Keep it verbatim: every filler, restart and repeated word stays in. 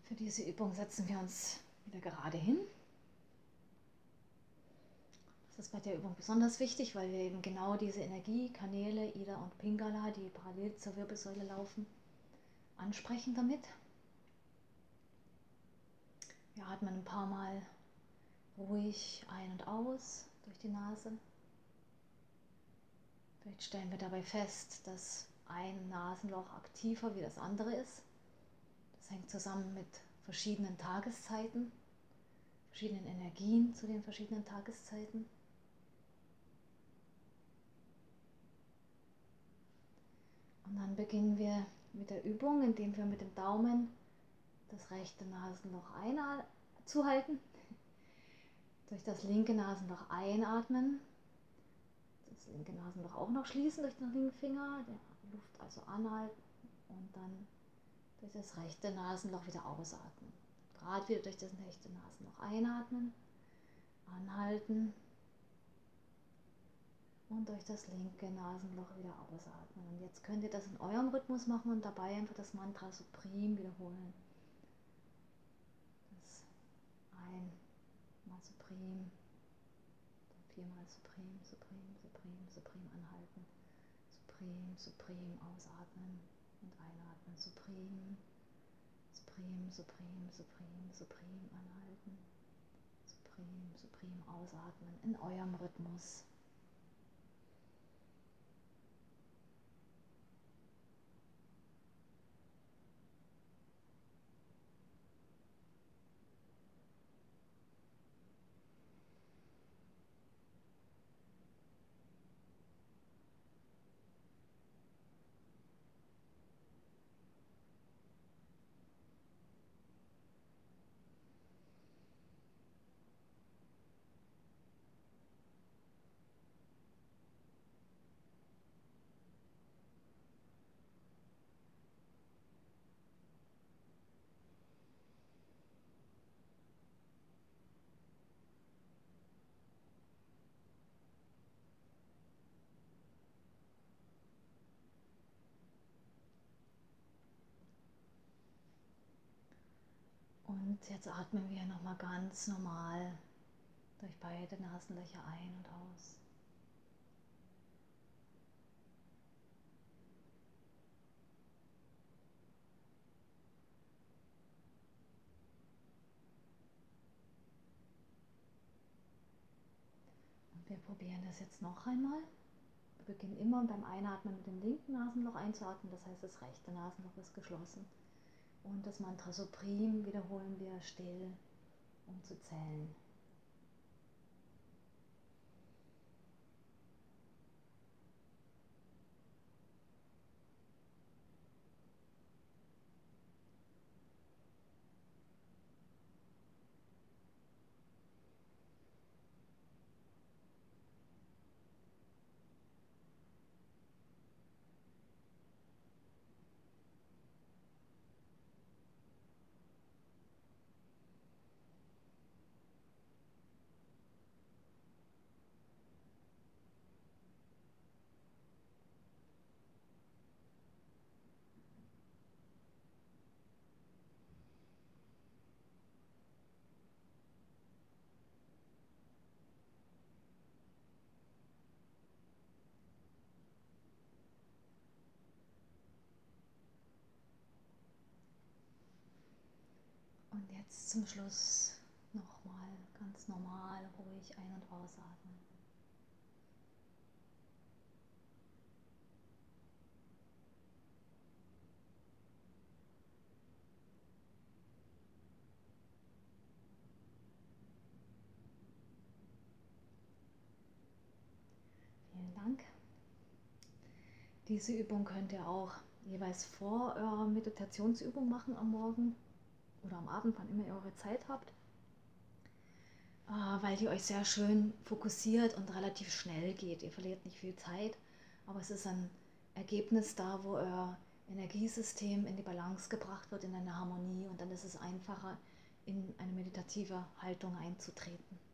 Für diese Übung setzen wir uns wieder gerade hin. Das ist bei der Übung besonders wichtig, weil wir eben genau diese Energiekanäle, Ida und Pingala, die parallel zur Wirbelsäule laufen, ansprechen damit. Wir atmen ein paar Mal ruhig ein und aus durch die Nase. Vielleicht stellen wir dabei fest, dass ein Nasenloch aktiver wie das andere ist. Das hängt zusammen mit verschiedenen Tageszeiten, verschiedenen Energien zu den verschiedenen Tageszeiten. Und dann beginnen wir mit der Übung, indem wir mit dem Daumen das rechte Nasenloch zuhalten, durch das linke Nasenloch einatmen, das linke Nasenloch auch noch schließen durch den Ringfinger, die Luft also anhalten und dann durch das rechte Nasenloch wieder ausatmen. Gerade wieder durch das rechte Nasenloch einatmen, anhalten und durch das linke Nasenloch wieder ausatmen. Und jetzt könnt ihr das in eurem Rhythmus machen und dabei einfach das Mantra Supreme wiederholen. Das einmal Supreme, dann viermal Supreme, Supreme, Supreme, Supreme anhalten. Supreme, Supreme ausatmen und einatmen. Supreme, Supreme, Supreme, Supreme, Supreme anhalten. Supreme, Supreme ausatmen in eurem Rhythmus. Und jetzt atmen wir nochmal ganz normal durch beide Nasenlöcher ein und aus. Und wir probieren das jetzt noch einmal. Wir beginnen immer beim Einatmen mit dem linken Nasenloch einzuatmen, das heißt, das rechte Nasenloch ist geschlossen. Und das Mantra Supreme wiederholen wir still, um zu zählen. Und jetzt zum Schluss nochmal ganz normal, ruhig ein- und ausatmen. Vielen Dank. Diese Übung könnt ihr auch jeweils vor eurer Meditationsübung machen am Morgen oder am Abend, wann immer ihr eure Zeit habt, weil die euch sehr schön fokussiert und relativ schnell geht. Ihr verliert nicht viel Zeit, aber es ist ein Ergebnis da, wo euer Energiesystem in die Balance gebracht wird, in eine Harmonie, und dann ist es einfacher, in eine meditative Haltung einzutreten.